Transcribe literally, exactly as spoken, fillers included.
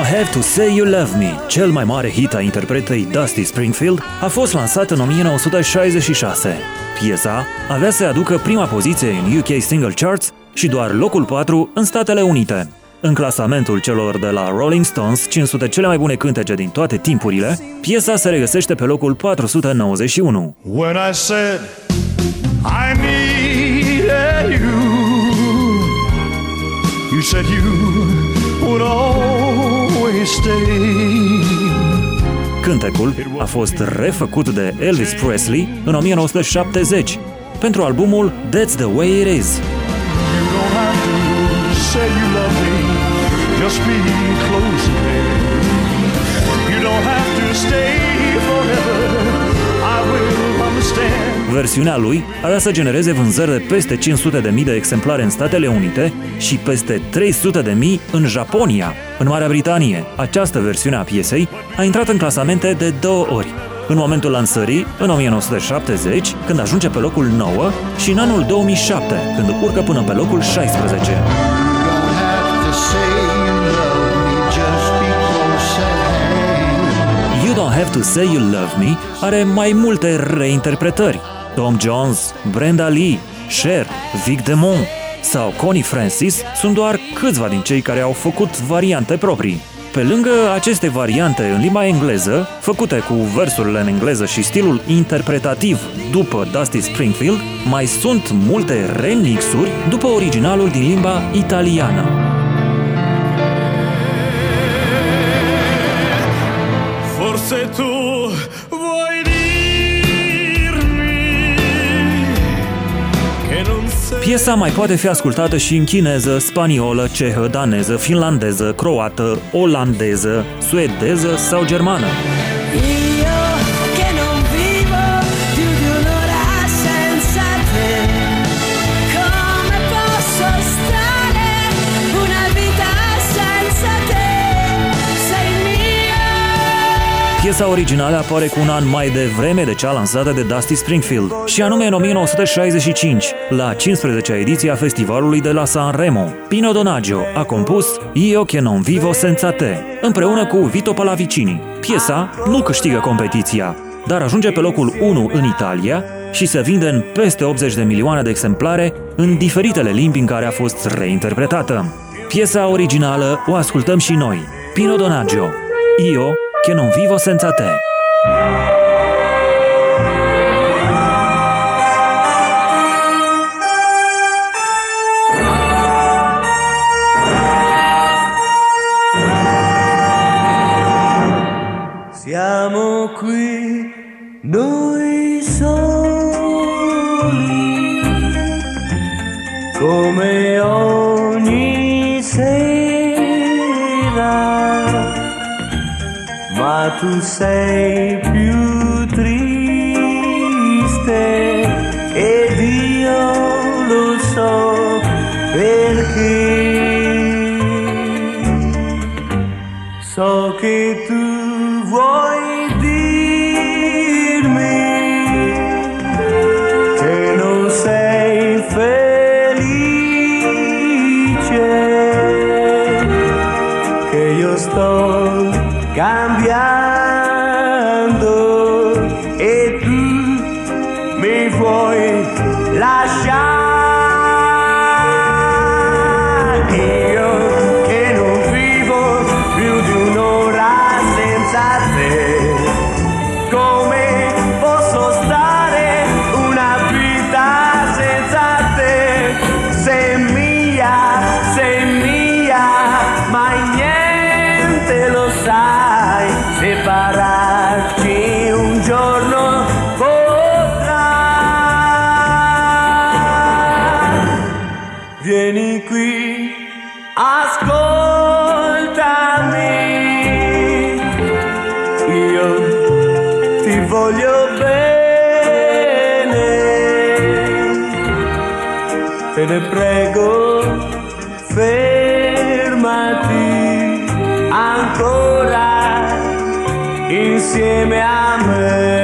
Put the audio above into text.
Don't Have to Say You Love Me, cel mai mare hit a interpretei Dusty Springfield, a fost lansat în o mie nouă sute șaizeci și șase. Piesa avea să aducă prima poziție în U K Single Charts și doar locul patru în Statele Unite. În clasamentul celor de la Rolling Stones, cinci sute cele mai bune cântece din toate timpurile, piesa se regăsește pe locul patru sute nouăzeci și unu. When I said I needed you, you said you would always stay. Cântecul a fost refăcut de Elvis Presley în o mie nouă sute șaptezeci pentru albumul That's the Way It Is. You don't have to say you love me, just be close to me. You don't have to stay forever, I will understand. Versiunea lui avea să genereze vânzări de peste cinci sute de mii de exemplare în Statele Unite și peste trei sute de mii în Japonia. În Marea Britanie, această versiune a piesei a intrat în clasamente de două ori. În momentul lansării, în o mie nouă sute șaptezeci, când ajunge pe locul nouă, și în anul două mii șapte, când urcă până pe locul șaisprezece. You Don't Have to Say You Love Me are mai multe reinterpretări. Tom Jones, Brenda Lee, Cher, Vic Damone sau Connie Francis sunt doar câțiva din cei care au făcut variante proprii. Pe lângă aceste variante în limba engleză, făcute cu versurile în engleză și stilul interpretativ după Dusty Springfield, mai sunt multe remixuri după originalul din limba italiană. Forse tu vuoi dirmi che non sei. Piesa mai poate fi ascultată și în chineză, spaniolă, cehă, daneză, finlandeză, croată, olandeză, suedeză sau germană. Piesa originală apare cu un an mai devreme de cea lansată de Dusty Springfield, și anume în o mie nouă sute șaizeci și cinci, la cincisprezecea ediție a festivalului de la Sanremo. Pino Donaggio a compus Io che non vivo senza te, împreună cu Vito Pallavicini. Piesa nu câștigă competiția, dar ajunge pe locul unu în Italia și se vinde în peste optzeci de milioane de exemplare în diferitele limbi în care a fost reinterpretată. Piesa originală o ascultăm și noi. Pino Donaggio, Io che non vivo senza te. Siamo qui noi soli, come ogni sera, ma tu sei più triste ed io lo so perché. So che tu vuoi dirmi che non sei felice, che io sto cambiando e tu mi vuoi lasciare. Io che non vivo più di un'ora senza te, come posso stare una vita senza te? Sei mia, sei mia, ma niente lo sai, separarci un giorno potrà. Vieni qui, ascoltami, io ti voglio bene, te ne prego, fermati ancora insieme a me.